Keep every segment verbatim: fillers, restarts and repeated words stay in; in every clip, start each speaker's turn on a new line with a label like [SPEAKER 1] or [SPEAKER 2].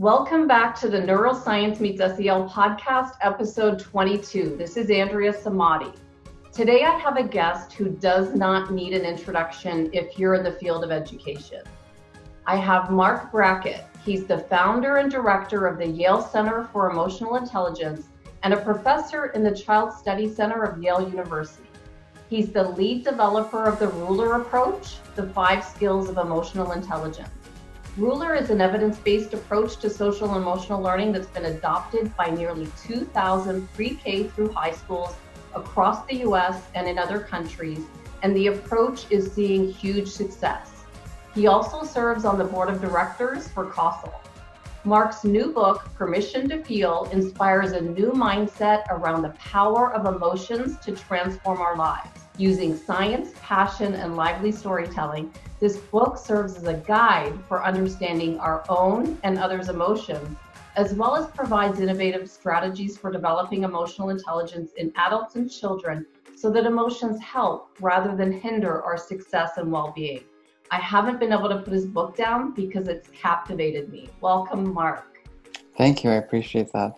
[SPEAKER 1] Welcome back to the Neuroscience Meets S E L podcast, episode twenty-two. This is Andrea Samadi. Today I have a guest who does not need an introduction if you're in the field of education. I have Mark Brackett. He's the founder and director of the Yale Center for Emotional Intelligence and a professor in the Child Study Center of Yale University. He's the lead developer of the Ruler approach, the five skills of emotional intelligence. Ruler is an evidence-based approach to social and emotional learning that's been adopted by nearly two thousand pre-K through high schools across the U S and in other countries, and the approach is seeing huge success. He also serves on the board of directors for CASEL. Mark's new book, Permission to Feel, inspires a new mindset around the power of emotions to transform our lives. Using science, passion, and lively storytelling, this book serves as a guide for understanding our own and others' emotions, as well as provides innovative strategies for developing emotional intelligence in adults and children so that emotions help rather than hinder our success and well-being. I haven't been able to put his book down because it's captivated me. Welcome, Mark.
[SPEAKER 2] Thank you. I appreciate that.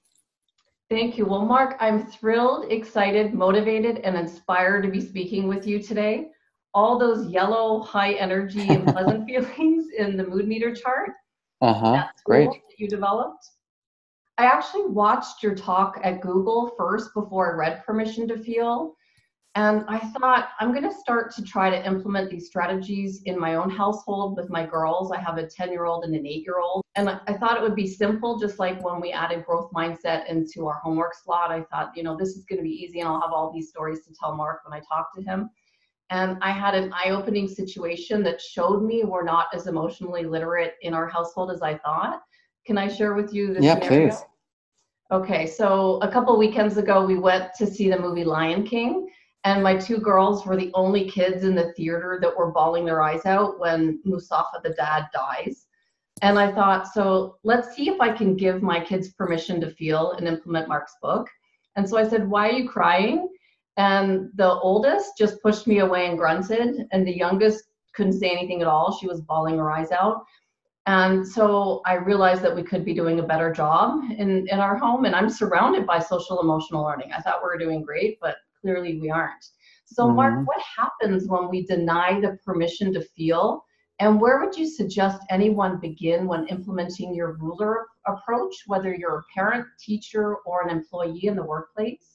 [SPEAKER 1] Thank you. Well, Mark, I'm thrilled, excited, motivated, and inspired to be speaking with you today. All those yellow, high energy and pleasant feelings in the mood meter chart,
[SPEAKER 2] Uh-huh.
[SPEAKER 1] that tool
[SPEAKER 2] Great.
[SPEAKER 1] that you developed. I actually watched your talk at Google first before I read Permission to Feel. And I thought, I'm going to start to try to implement these strategies in my own household with my girls. I have a ten-year-old and an eight-year-old. And I thought it would be simple, just like when we added growth mindset into our homework slot. I thought, you know, this is going to be easy and I'll have all these stories to tell Mark when I talk to him. And I had an eye-opening situation that showed me we're not as emotionally literate in our household as I thought. Can I share with you this
[SPEAKER 2] Yeah,
[SPEAKER 1] scenario?
[SPEAKER 2] please.
[SPEAKER 1] Okay, so a couple weekends ago, we went to see the movie Lion King. And my two girls were the only kids in the theater that were bawling their eyes out when Mustafa, the dad, dies. And I thought, so let's see if I can give my kids permission to feel and implement Mark's book. And so I said, why are you crying? And the oldest just pushed me away and grunted. And the youngest couldn't say anything at all. She was bawling her eyes out. And so I realized that we could be doing a better job in, in our home. And I'm surrounded by social emotional learning. I thought we were doing great, but clearly we aren't. So
[SPEAKER 2] Mm-hmm.
[SPEAKER 1] Mark, what happens when we deny the permission to feel? And where would you suggest anyone begin when implementing your Ruler approach, whether you're a parent, teacher, or an employee in the workplace?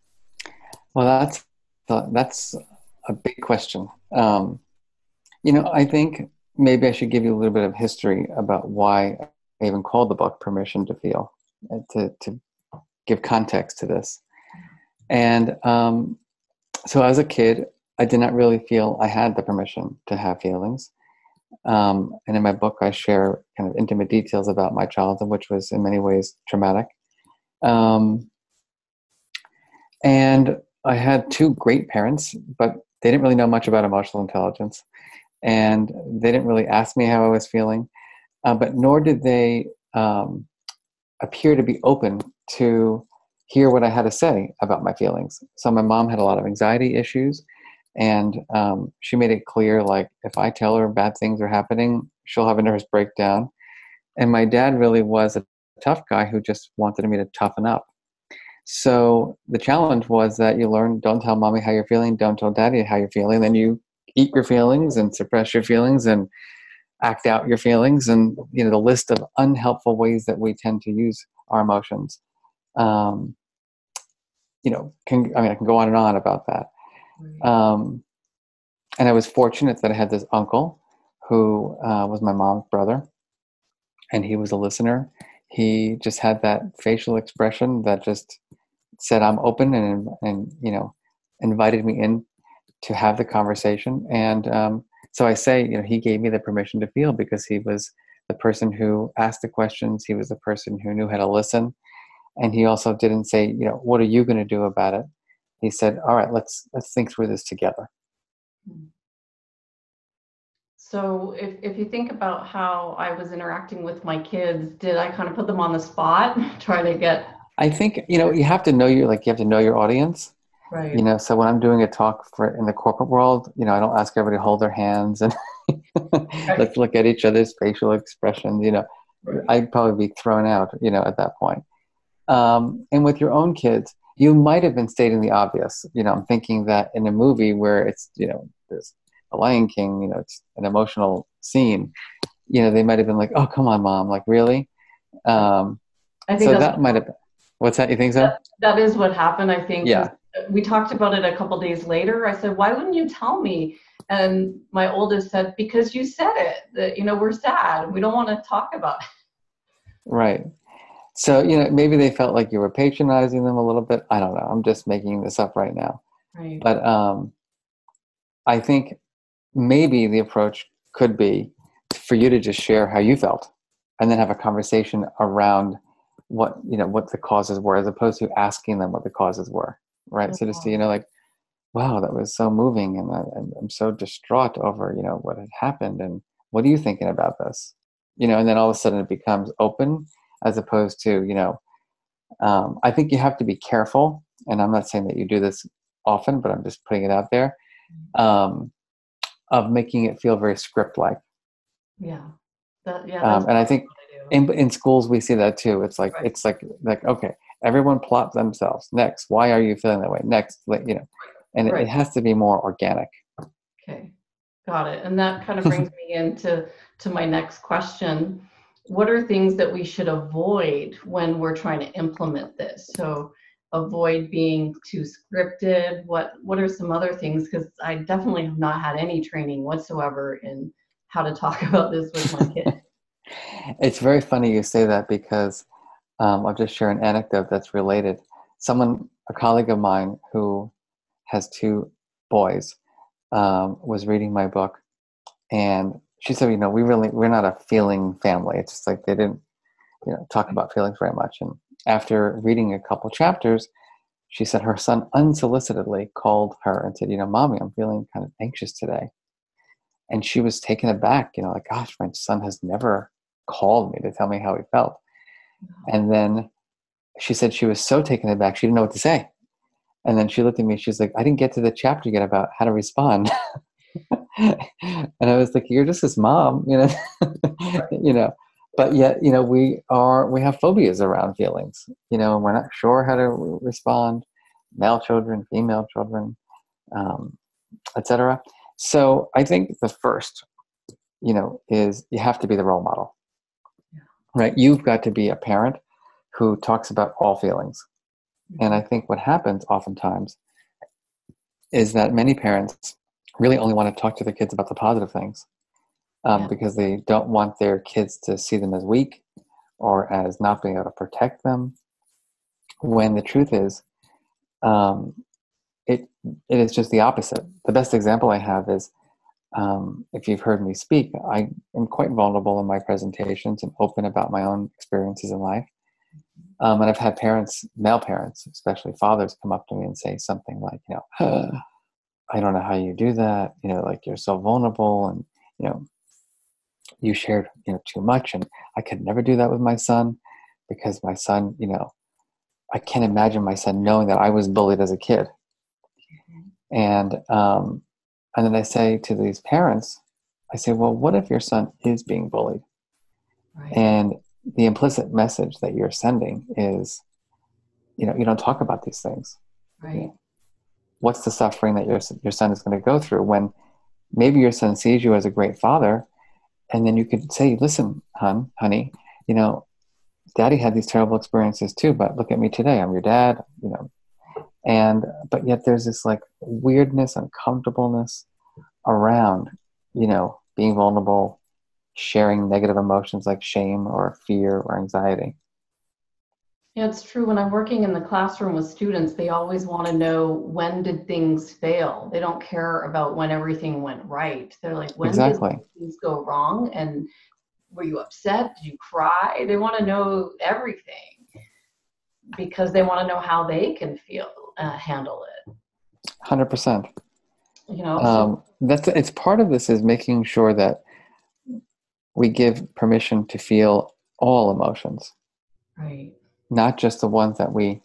[SPEAKER 2] Well, that's that's a big question. Um, you know, I think maybe I should give you a little bit of history about why I even called the book Permission to Feel, to, to give context to this. And um, so as a kid, I did not really feel I had the permission to have feelings. Um, and in my book, I share kind of intimate details about my childhood, which was in many ways traumatic. Um, and I had two great parents, but they didn't really know much about emotional intelligence. And they didn't really ask me how I was feeling, uh, but nor did they um, appear to be open to hear what I had to say about my feelings. So my mom had a lot of anxiety issues, and um, she made it clear, like, if I tell her bad things are happening, she'll have a nervous breakdown. And my dad really was a tough guy who just wanted me to toughen up. So the challenge was that you learn, don't tell mommy how you're feeling, don't tell daddy how you're feeling, then you eat your feelings and suppress your feelings and act out your feelings, and, you know, the list of unhelpful ways that we tend to use our emotions. Um, you know, can, I mean, I can go on and on about that. Um, and I was fortunate that I had this uncle who uh, was my mom's brother, and he was a listener. He just had that facial expression that just said, I'm open, and, and, you know, invited me in to have the conversation. And um, so I say, you know, he gave me the permission to feel because he was the person who asked the questions. He was the person who knew how to listen. And he also didn't say, you know, what are you going to do about it? He said, all right, let's let's think through this together.
[SPEAKER 1] So if, if you think about how I was interacting with my kids, did I kind of put them on the spot, try to get...
[SPEAKER 2] I think, you know, you have to know your, like, you have to know your audience.
[SPEAKER 1] Right.
[SPEAKER 2] You know, so when I'm doing a talk for in the corporate world, you know, I don't ask everybody to hold their hands and
[SPEAKER 1] Right.
[SPEAKER 2] let's look at each other's facial expressions. You know,
[SPEAKER 1] Right.
[SPEAKER 2] I'd probably be thrown out, you know, at that point. Um, and with your own kids, you might have been stating the obvious. You know, I'm thinking that in a movie where it's, you know, there's The Lion King, you know, it's an emotional scene, you know, they might have been like, oh, come on, mom, like, really? Um,
[SPEAKER 1] I think
[SPEAKER 2] so
[SPEAKER 1] that's
[SPEAKER 2] that might have been, what's that? You think so?
[SPEAKER 1] that, that is what happened, I think, 'cause
[SPEAKER 2] Yeah.
[SPEAKER 1] we talked about it a couple days later. I said, why wouldn't you tell me? And my oldest said, because you said it, that, you know, we're sad. We don't want to talk about it.
[SPEAKER 2] Right. So, you know, maybe they felt like you were patronizing them a little bit. I don't know. I'm just making this up right now.
[SPEAKER 1] Right.
[SPEAKER 2] But um, I think maybe the approach could be for you to just share how you felt and then have a conversation around what, you know, what the causes were, as opposed to asking them what the causes were. Right. So just to, you know, like, wow, that was so moving. And I, I'm I'm so distraught over, you know, what had happened. And what are you thinking about this? You know, and then all of a sudden it becomes open, as opposed to, you know, um, I think you have to be careful. And I'm not saying that you do this often, but I'm just putting it out there, um, of making it feel very script-like.
[SPEAKER 1] Yeah. That, yeah.
[SPEAKER 2] Um,
[SPEAKER 1] That's
[SPEAKER 2] and I think
[SPEAKER 1] what I do.
[SPEAKER 2] in in schools we see that too. It's like
[SPEAKER 1] Right.
[SPEAKER 2] it's like like okay, everyone plot themselves. Next, why are you feeling that way? Next, like, you know, and it,
[SPEAKER 1] Right.
[SPEAKER 2] it has to be more organic.
[SPEAKER 1] Okay. Got it. And that kind of brings me into to my next question. What are things that we should avoid when we're trying to implement this? So avoid being too scripted. What what are some other things? Because I definitely have not had any training whatsoever in how to talk about this with my kids.
[SPEAKER 2] It's very funny you say that because um, I'll just share an anecdote that's related. Someone, a colleague of mine who has two boys, um, was reading my book, and she said, you know, we really, we're not a feeling family. It's just like they didn't, you know, talk about feelings very much. And after reading a couple chapters, she said her son unsolicitedly called her and said, you know, mommy, I'm feeling kind of anxious today. And she was taken aback, you know, like, gosh, my son has never called me to tell me how he felt. And then she said she was so taken aback, she didn't know what to say. And then she looked at me, she's like, I didn't get to the chapter yet about how to respond. And I was like, you're just his mom, you know, you know, but yet, you know, we are, we have phobias around feelings, you know, and we're not sure how to respond, male children, female children, um, et cetera. So I think the first, you know, is you have to be the role model, right? You've got to be a parent who talks about all feelings. And I think what happens oftentimes is that many parents really only want to talk to their kids about the positive things, um,
[SPEAKER 1] Yeah.
[SPEAKER 2] because they don't want their kids to see them as weak or as not being able to protect them. When the truth is, um, it it is just the opposite. The best example I have is, um, if you've heard me speak, I am quite vulnerable in my presentations and open about my own experiences in life. Um, and I've had parents, male parents, especially fathers, come up to me and say something like, you know, I don't know how you do that. You know, like, you're so vulnerable, and, you know, you shared, you know, too much, and I could never do that with my son, because my son, you know, I can't imagine my son knowing that I was bullied as a kid. And, um, and then I say to these parents, I say, well, what if your son is being bullied?
[SPEAKER 1] Right.
[SPEAKER 2] And the implicit message that you're sending is, you know, you don't talk about these things.
[SPEAKER 1] Right.
[SPEAKER 2] You know, what's the suffering that your your son is going to go through when maybe your son sees you as a great father, and then you could say, listen, hon, honey, you know, daddy had these terrible experiences too, but look at me today. I'm your dad, you know. And, but yet there's this like weirdness, uncomfortableness around, you know, being vulnerable, sharing negative emotions like shame or fear or anxiety.
[SPEAKER 1] Yeah, it's true. When I'm working in the classroom with students, they always want to know, when did things fail? They don't care about when everything went right. They're like, when did
[SPEAKER 2] Exactly.
[SPEAKER 1] things go wrong? And were you upset? Did you cry? They want to know everything because they want to know how they can feel, uh, handle it.
[SPEAKER 2] one hundred percent.
[SPEAKER 1] You know, so
[SPEAKER 2] Um, that's, it's part of this is making sure that we give permission to feel all emotions,
[SPEAKER 1] right.
[SPEAKER 2] not just the ones that we,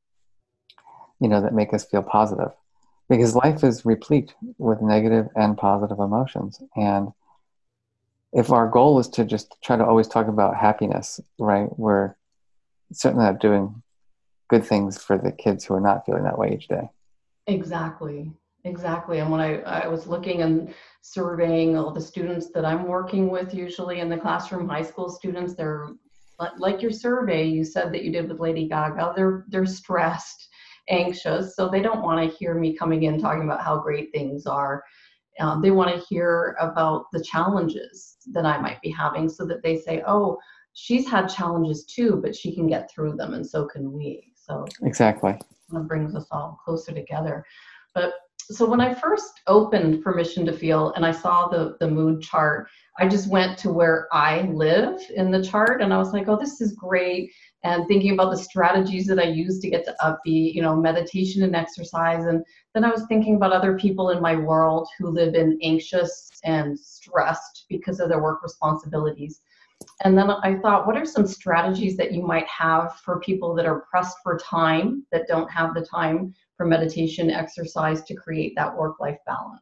[SPEAKER 2] you know, that make us feel positive, because life is replete with negative and positive emotions. And if our goal is to just try to always talk about happiness, right, we're certainly not doing good things for the kids who are not feeling that way each day.
[SPEAKER 1] Exactly. Exactly. And when I, I was looking and surveying all the students that I'm working with, usually in the classroom, high school students, they're like your survey you said that you did with Lady Gaga, they're they're stressed, anxious, so they don't want to hear me coming in talking about how great things are. Um, they want to hear about the challenges that I might be having, so that they say, oh, she's had challenges too, but she can get through them, and so can we. So
[SPEAKER 2] exactly,
[SPEAKER 1] it brings us all closer together. But so when I first opened Permission to Feel and I saw the the mood chart, I just went to where I live in the chart, and I was like, oh, this is great. And thinking about the strategies that I use to get to upbeat, you know, meditation and exercise. And then I was thinking about other people in my world who live in anxious and stressed because of their work responsibilities. And then I thought, what are some strategies that you might have for people that are pressed for time, that don't have the time for meditation, exercise to create that work-life balance?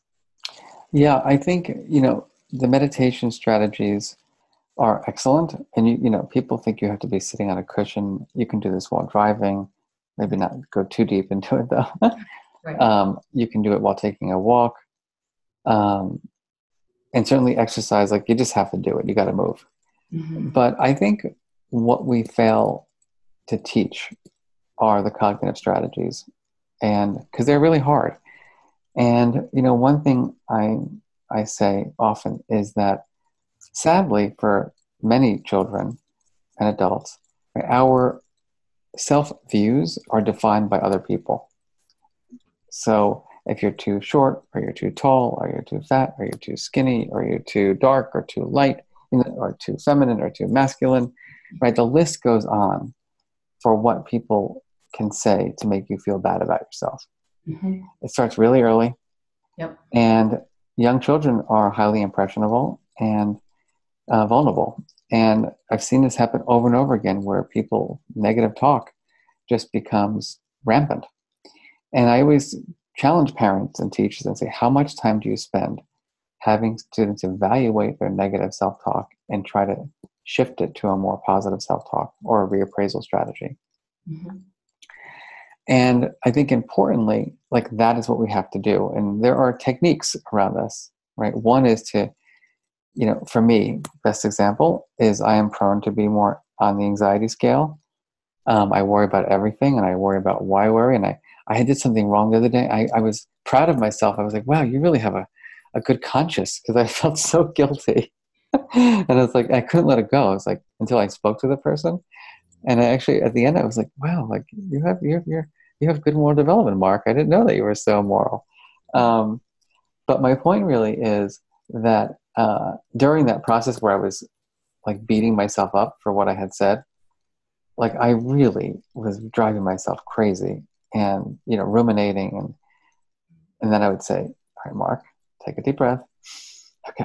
[SPEAKER 2] Yeah, I think, you know, the meditation strategies are excellent. And, you, you know, people think you have to be sitting on a cushion. You can do this while driving, maybe not go too deep into it though.
[SPEAKER 1] Right.
[SPEAKER 2] um, you can do it while taking a walk. Um, and certainly exercise, like you just have to do it. You got to move. Mm-hmm. But I think what we fail to teach are the cognitive strategies, and because they're really hard. And, you know, one thing I I say often is that sadly for many children and adults, our self-views are defined by other people. So if you're too short, or you're too tall, or you're too fat, or you're too skinny, or you're too dark, or too light, you know, or too feminine, or too masculine, right? The list goes on for what people can say to make you feel bad about yourself. Mm-hmm. It starts really early.
[SPEAKER 1] Yep.
[SPEAKER 2] And young children are highly impressionable and uh, vulnerable. And I've seen this happen over and over again, where people, negative talk just becomes rampant. And I always challenge parents and teachers and say, how much time do you spend having students evaluate their negative self-talk and try to shift it to a more positive self-talk or a reappraisal strategy? Mm-hmm. And I think importantly, like that is what we have to do. And there are techniques around this, right? One is to, you know, for me, best example is I am prone to be more on the anxiety scale. Um, I worry about everything, and I worry about why I worry. And I, I did something wrong the other day. I, I was proud of myself. I was like, wow, you really have a, a good conscience, because I felt so guilty. And I was like, I couldn't let it go. I was like, until I spoke to the person. And I actually, at the end, I was like, wow, like you have, you're, you're, you have good moral development, Mark. I didn't know that you were so moral. Um, but my point really is that uh, during that process where I was like beating myself up for what I had said, like I really was driving myself crazy and, you know, ruminating. And, and then I would say, all right, Mark, take a deep breath. Okay.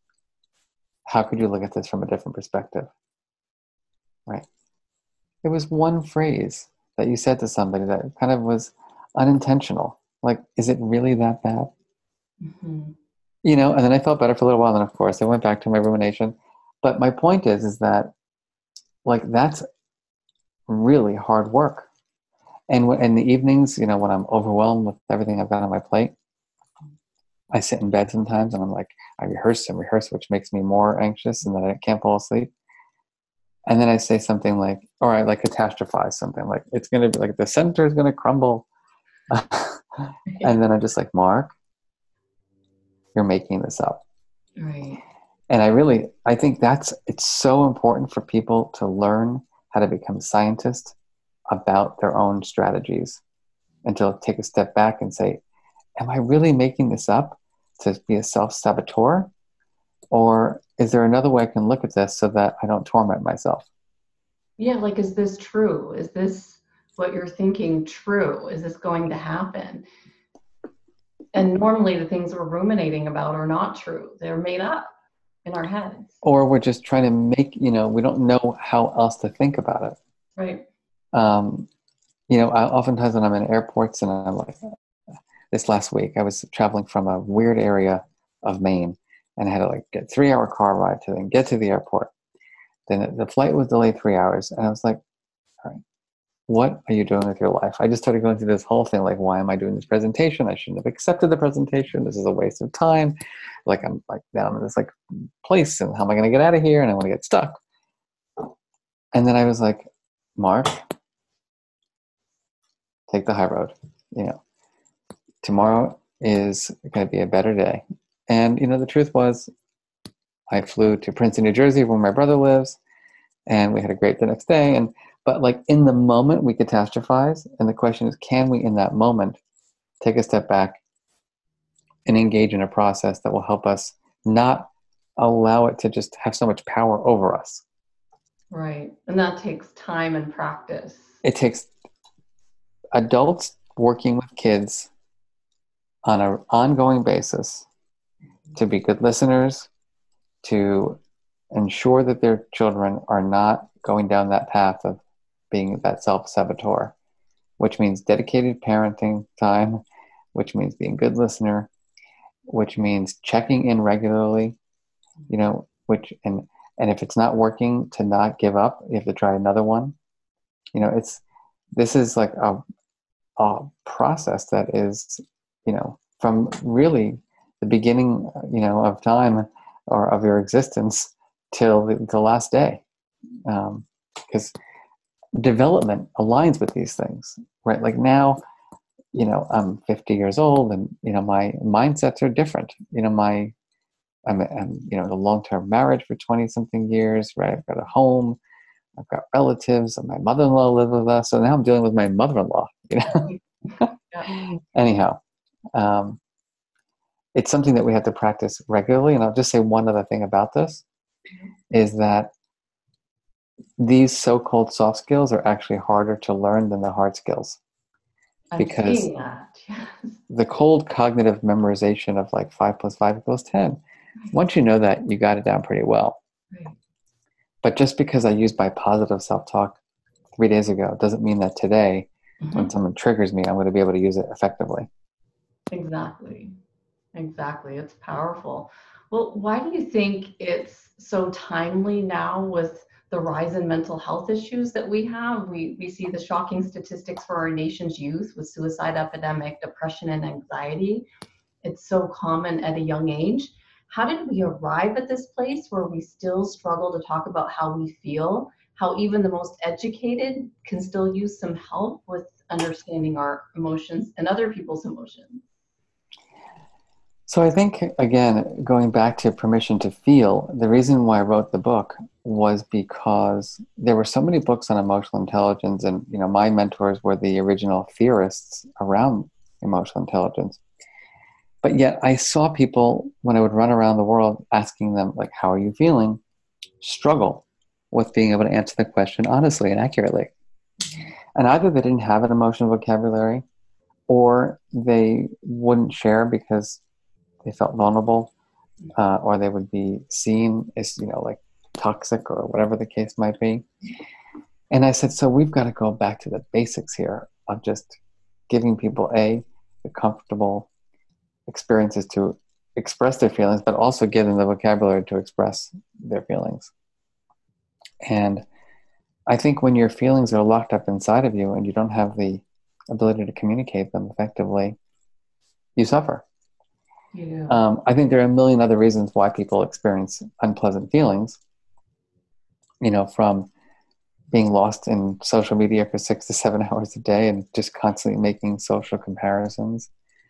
[SPEAKER 2] How could you look at this from a different perspective? Right. It was one phrase that you said to somebody that kind of was unintentional. Like, is it really that bad? Mm-hmm. You know, and then I felt better for a little while. And then, of course, I went back to my rumination. But my point is, is that, like, that's really hard work. And in the evenings, you know, when I'm overwhelmed with everything I've got on my plate, I sit in bed sometimes and I'm like, I rehearse and rehearse, which makes me more anxious, and then I can't fall asleep. And then I say something like, or I like catastrophize something like, it's going to be like the center is going to crumble. And then I'm just like, Mark, you're making this up.
[SPEAKER 1] Right.
[SPEAKER 2] And I really, I think that's, it's so important for people to learn how to become scientists about their own strategies, and to take a step back and say, am I really making this up to be a self-saboteur? Or is there another way I can look at this so that I don't torment myself?
[SPEAKER 1] Yeah, like, is this true? Is this what you're thinking true? Is this going to happen? And normally the things we're ruminating about are not true. They're made up in our heads.
[SPEAKER 2] Or we're just trying to make, you know, we don't know how else to think about it.
[SPEAKER 1] Right.
[SPEAKER 2] Um, you know, I, oftentimes when I'm in airports and I'm like, this last week, I was traveling from a weird area of Maine, and I had to like get three hour car ride to then get to the airport. Then the flight was delayed three hours. And I was like, all right, what are you doing with your life? I just started going through this whole thing. Like, why am I doing this presentation? I shouldn't have accepted the presentation. This is a waste of time. Like, I'm like, now I'm in this like place, and how am I going to get out of here? And I want to get stuck. And then I was like, Mark, take the high road. You know, tomorrow is going to be a better day. And, you know, the truth was, I flew to Princeton, New Jersey, where my brother lives, and we had a great the next day. And but like in the moment, we catastrophize, and the question is, can we, in that moment, take a step back and engage in a process that will help us not allow it to just have so much power over us?
[SPEAKER 1] Right, and that takes time and practice.
[SPEAKER 2] It takes adults working with kids on an ongoing basis to be good listeners, to ensure that their children are not going down that path of being that self-saboteur, which means dedicated parenting time, which means being a good listener, which means checking in regularly, you know, which, and, and if it's not working, to not give up. You have to try another one. You know, it's, this is like a, a process that is, you know, from really the beginning, you know, of time or of your existence till the, the last day. Um, because development aligns with these things, right? Like now, you know, I'm fifty years old, and, you know, my mindsets are different. You know, my, I'm, I'm you know, in a long-term marriage for twenty something years, right? I've got a home, I've got relatives, and my mother-in-law lives with us. So now I'm dealing with my mother-in-law, you know? Yeah. Anyhow, um, it's something that we have to practice regularly. And I'll just say one other thing about this is that these so-called soft skills are actually harder to learn than the hard skills.
[SPEAKER 1] I'm
[SPEAKER 2] because
[SPEAKER 1] seeing that. Yes.
[SPEAKER 2] The cold cognitive memorization of like five plus five equals ten. Once you know that, you got it down pretty well.
[SPEAKER 1] Right.
[SPEAKER 2] But just because I used my positive self-talk three days ago doesn't mean that today, mm-hmm. when someone triggers me, I'm going to be able to use it effectively.
[SPEAKER 1] Exactly. Exactly. It's powerful. Well, why do you think it's so timely now with the rise in mental health issues that we have? We we see the shocking statistics for our nation's youth with suicide epidemic, depression, and anxiety. It's so common at a young age. How did we arrive at this place where we still struggle to talk about how we feel, how even the most educated can still use some help with understanding our emotions and other people's emotions?
[SPEAKER 2] So I think, again, going back to permission to feel, the reason why I wrote the book was because there were so many books on emotional intelligence, and, you know, my mentors were the original theorists around emotional intelligence. But yet I saw people, when I would run around the world asking them, like, how are you feeling, struggle with being able to answer the question honestly and accurately. And either they didn't have an emotional vocabulary, or they wouldn't share because they felt vulnerable, uh, or they would be seen as, you know, like toxic or whatever the case might be. And I said, so we've got to go back to the basics here of just giving people a the comfortable experiences to express their feelings, but also give them the vocabulary to express their feelings. And I think when your feelings are locked up inside of you and you don't have the ability to communicate them effectively, you suffer.
[SPEAKER 1] Yeah.
[SPEAKER 2] Um, I think there are a million other reasons why people experience unpleasant feelings, you know, from being lost in social media for six to seven hours a day and just constantly making social comparisons,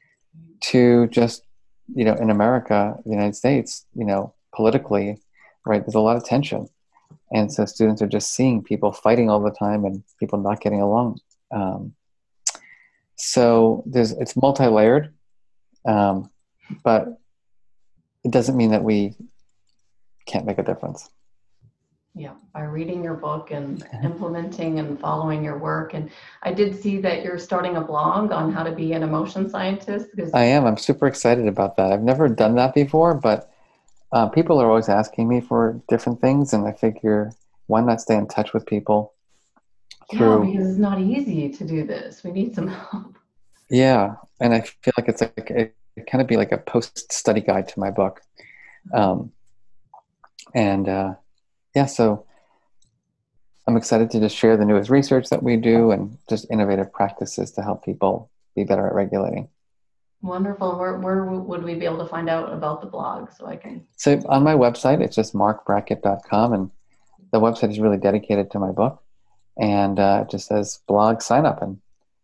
[SPEAKER 2] to just, you know, in America, the United States, you know, politically, right, there's a lot of tension. And so students are just seeing people fighting all the time and people not getting along. Um, so there's, it's multi-layered. Um, But it doesn't mean that we can't make a difference.
[SPEAKER 1] Yeah, by reading your book and implementing and following your work. And I did see that you're starting a blog on how to be an emotion scientist. Because
[SPEAKER 2] I am. I'm super excited about that. I've never done that before, but uh, people are always asking me for different things, and I figure, why not stay in touch with people?
[SPEAKER 1] Through... Yeah, because it's not easy to do this. We need some help.
[SPEAKER 2] Yeah, and I feel like it's like it kind of be like a post-study guide to my book. Um, and uh, yeah, so I'm excited to just share the newest research that we do and just innovative practices to help people be better at regulating.
[SPEAKER 1] Wonderful. Where, where would we be able to find out about the blog so I can?
[SPEAKER 2] So on my website, it's just mark brackett dot com, and the website is really dedicated to my book, and uh, it just says blog sign up, and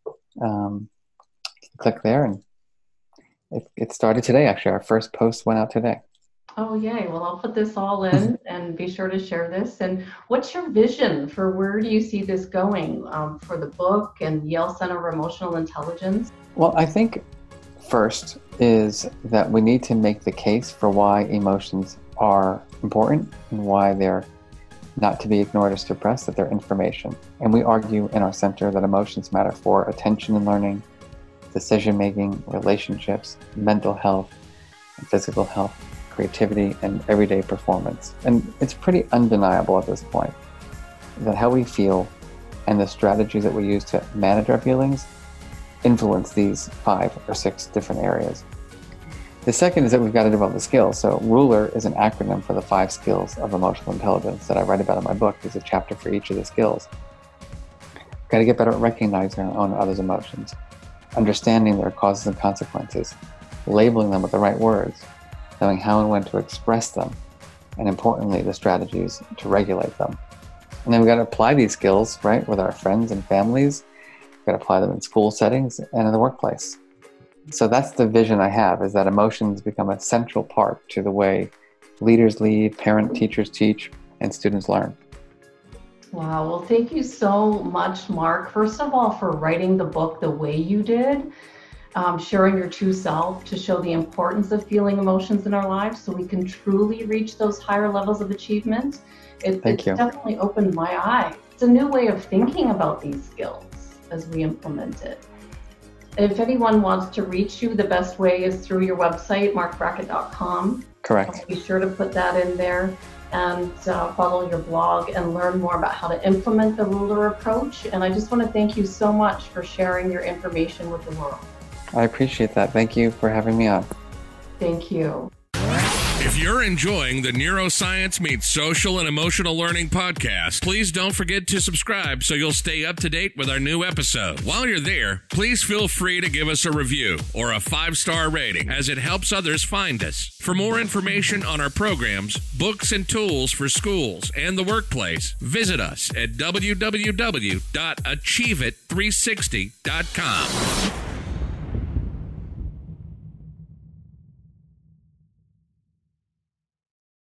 [SPEAKER 2] um, click there, and it, it started today. Actually, our first post went out today.
[SPEAKER 1] Oh, yay. Well, I'll put this all in and be sure to share this. And what's your vision for where do you see this going um, for the book and Yale Center for Emotional Intelligence?
[SPEAKER 2] Well, I think first is that we need to make the case for why emotions are important and why they're not to be ignored or suppressed, that they're information. And we argue in our center that emotions matter for attention and learning, decision-making, relationships, mental health, and physical health, creativity, and everyday performance. And it's pretty undeniable at this point that how we feel and the strategies that we use to manage our feelings influence these five or six different areas. The second is that we've got to develop the skills. So RULER is an acronym for the five skills of emotional intelligence that I write about in my book. There's a chapter for each of the skills. We've got to get better at recognizing our own and others' emotions, understanding their causes and consequences, labeling them with the right words, knowing how and when to express them, and importantly, the strategies to regulate them. And then we've got to apply these skills, right, with our friends and families. We've got to apply them in school settings and in the workplace. So that's the vision I have, is that emotions become a central part to the way leaders lead, parent teachers teach, and students learn.
[SPEAKER 1] Wow. Well, thank you so much, Mark. First of all, for writing the book the way you did, um, sharing your true self to show the importance of feeling emotions in our lives so we can truly reach those higher levels of achievement. It,
[SPEAKER 2] Thank
[SPEAKER 1] it's
[SPEAKER 2] you.
[SPEAKER 1] definitely opened my eyes. It's a new way of thinking about these skills as we implement it. If anyone wants to reach you, the best way is through your website, mark brackett dot com.
[SPEAKER 2] Correct.
[SPEAKER 1] I'll be sure to put that in there and uh, follow your blog and learn more about how to implement the RULER approach. And I just want to thank you so much for sharing your information with the world.
[SPEAKER 2] I appreciate that. Thank you for having me on.
[SPEAKER 1] Thank you.
[SPEAKER 3] If you're enjoying the Neuroscience Meets Social and Emotional Learning podcast, please don't forget to subscribe so you'll stay up to date with our new episode. While you're there, please feel free to give us a review or a five-star rating, as it helps others find us. For more information on our programs, books, and tools for schools and the workplace, visit us at w w w dot achieve it three sixty dot com.